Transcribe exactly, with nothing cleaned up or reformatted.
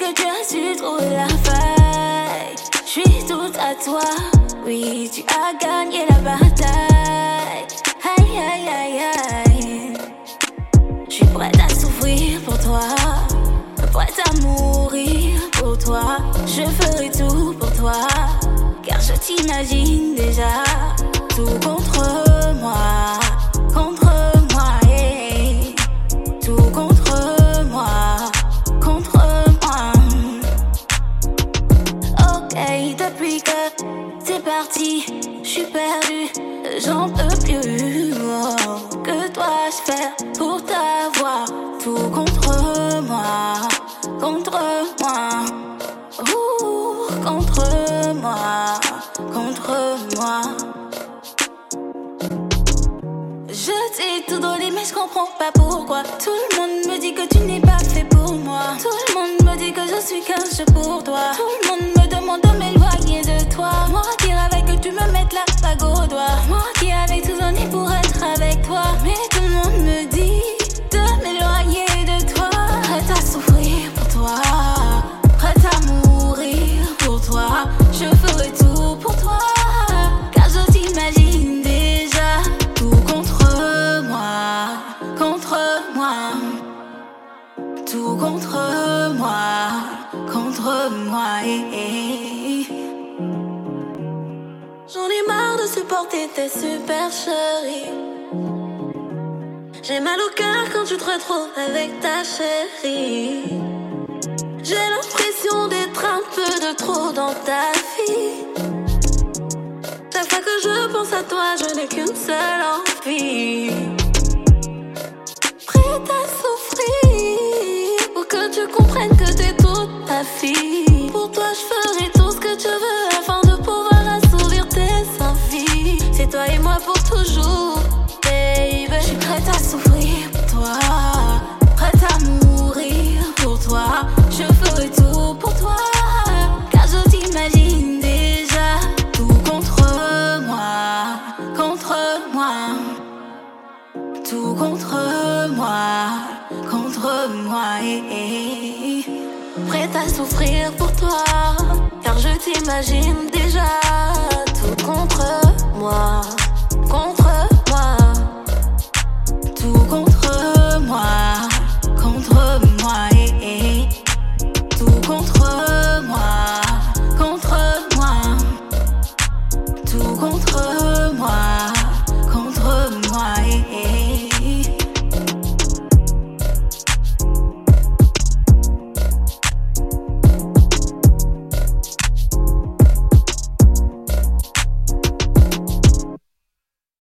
que tu as su trouver la faille. Je suis toute à toi, oui, tu as gagné la bataille. Aïe, aïe, aïe, aïe. Je suis prête à souffrir pour toi, prête à mourir pour toi. Je ferai tout pour toi, car je t'imagine déjà. Tout contre moi, contre moi, hey. Tout contre moi, contre moi. Ok, depuis que c'est parti, je suis perdue, j'en peux plus. Oh, que dois-je faire pour t'avoir? Tout contre moi, contre moi. Ouh, contre moi, contre moi. Je t'ai tout donné mais je comprends pas pourquoi. Tout le monde me dit que tu n'es pas fait pour moi. Tout le monde me dit que je suis qu'un jeu pour toi. Tout le monde me demande de m'éloigner de toi. Moi qui rêvais que tu me mettes la bague au doigt. Moi qui avais tout donné pour être avec toi. Mais tout le monde me dit de m'éloigner de toi. Prête à souffrir pour toi, prête à mourir pour toi. Je ferai tout pour toi, car je t'imagine déjà. Tout contre moi, contre moi. Tout contre moi, contre moi, eh, eh. J'en ai marre de supporter tes super chéries. J'ai mal au cœur quand tu te retrouves avec ta chérie. J'ai l'impression d'être un peu de trop dans ta vie. Chaque fois que je pense à toi, je n'ai qu'une seule envie. Prête à souffrir pour que tu comprennes que t'es toute ta fille. Pour toi, je ferai tout ce que tu veux afin de pouvoir assouvir tes envies. C'est toi et moi pour toujours, baby. Je suis prête à souffrir pour toi, prête à mourir pour toi. Je ferai tout pour toi, car je t'imagine déjà. Tout contre moi, contre moi. Tout contre moi, contre moi, eh, eh. Prête à souffrir pour toi, car je t'imagine déjà. Tout contre moi.